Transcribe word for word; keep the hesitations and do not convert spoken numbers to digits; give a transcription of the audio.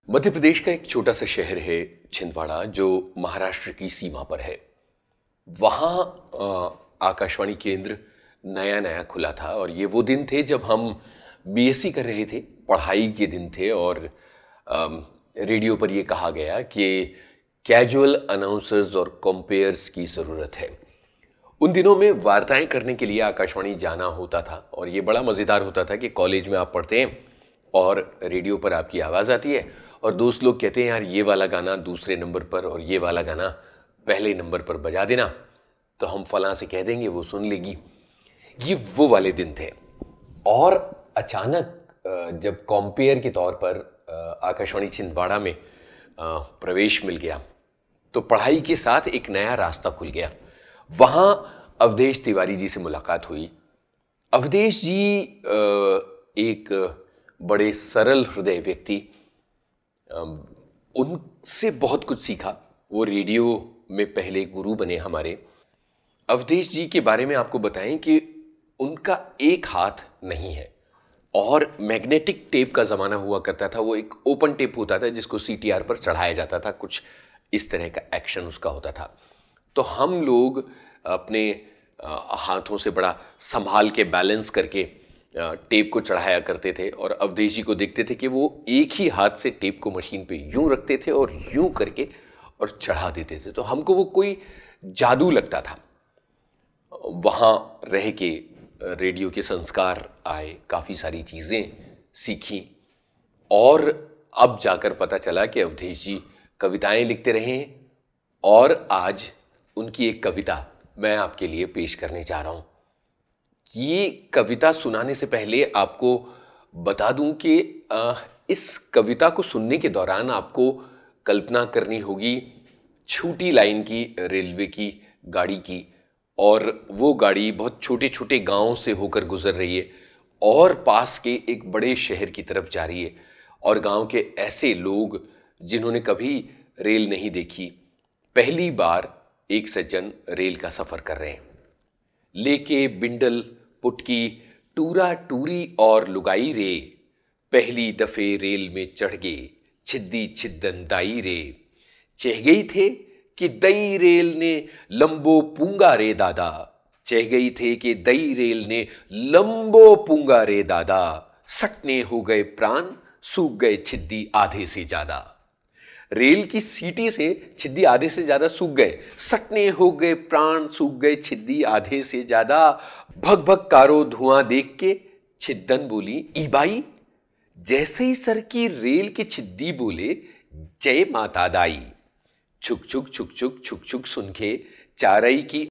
मध्य प्रदेश का एक छोटा सा शहर है छिंदवाड़ा, जो महाराष्ट्र की सीमा पर है। वहाँ अ, आकाशवाणी केंद्र नया नया खुला था और ये वो दिन थे जब हम बीएससी कर रहे थे, पढ़ाई के दिन थे। और अम, रेडियो पर ये कहा गया कि कैजुअल अनाउंसर्स और कॉम्पेयर्स की ज़रूरत है। उन दिनों में वार्ताएं करने के लिए आकाशवाणी जाना होता था और ये बड़ा मज़ेदार होता था कि कॉलेज में आप पढ़ते हैं और रेडियो पर आपकी आवाज़ आती है और दोस्त लोग कहते हैं यार ये वाला गाना दूसरे नंबर पर और ये वाला गाना पहले नंबर पर बजा देना, तो हम फलां से कह देंगे, वो सुन लेगी। ये वो वाले दिन थे। और अचानक अ, जब कॉम्पेयर के तौर पर अ, आकाशवाणी छिंदवाड़ा में अ, प्रवेश मिल गया तो पढ़ाई के साथ एक नया रास्ता खुल गया। वहाँ अवधेश तिवारी जी से मुलाकात हुई। अवधेश जी अ, एक बड़े सरल हृदय व्यक्ति, अम, उनसे बहुत कुछ सीखा। वो रेडियो में पहले गुरु बने हमारे। अवधेश जी के बारे में आपको बताएं कि उनका एक हाथ नहीं है और मैग्नेटिक टेप का ज़माना हुआ करता था। वो एक ओपन टेप होता था जिसको सीटीआर पर चढ़ाया जाता था, कुछ इस तरह का एक्शन उसका होता था। तो हम लोग अपने अ, हाथों से बड़ा संभाल के बैलेंस करके अ, टेप को चढ़ाया करते थे और अवधेश जी को देखते थे कि वो एक ही हाथ से टेप को मशीन पे यूं रखते थे और यूं करके और चढ़ा देते थे। तो हमको वो कोई जादू लगता था। वहाँ रह के रेडियो के संस्कार आए, काफ़ी सारी चीज़ें सीखी और अब जाकर पता चला कि अवधेश जी कविताएं लिखते रहे हैं। और आज उनकी एक कविता मैं आपके लिए पेश करने जा रहा हूँ। ये कविता सुनाने से पहले आपको बता दूं कि अ, इस कविता को सुनने के दौरान आपको कल्पना करनी होगी छोटी लाइन की, रेलवे की गाड़ी की। और वो गाड़ी बहुत छोटे छोटे गांवों से होकर गुजर रही है और पास के एक बड़े शहर की तरफ जा रही है। और गांव के ऐसे लोग जिन्होंने कभी रेल नहीं देखी, पहली बार एक सज्जन रेल का सफर कर रहे हैं। लेके बिंडल पुटकी टूरा टूरी और लुगाई रे, पहली दफे रेल में चढ़ गए छिद्दी छिद्दन दाई रे। चह गई थे कि दई रेल ने लंबो पूंगा रे दादा, चह गई थे कि दई रेल ने लंबो पूंगा रे दादा। सटने हो गए प्राण, सूख गए छिद्दी आधे से ज्यादा। रेल की सीटी से छिद्दी आधे से ज्यादा सूख गए, सटने हो गए प्राण, सूख गए छिद्दी आधे से ज्यादा। भग भग कारो धुआं देख के छिद्दन बोली ई बाई, जैसे ही सर की रेल की छिद्दी बोले जय माता दाई। छुक छुक छुक छुक छुक छुक सुन के चारई की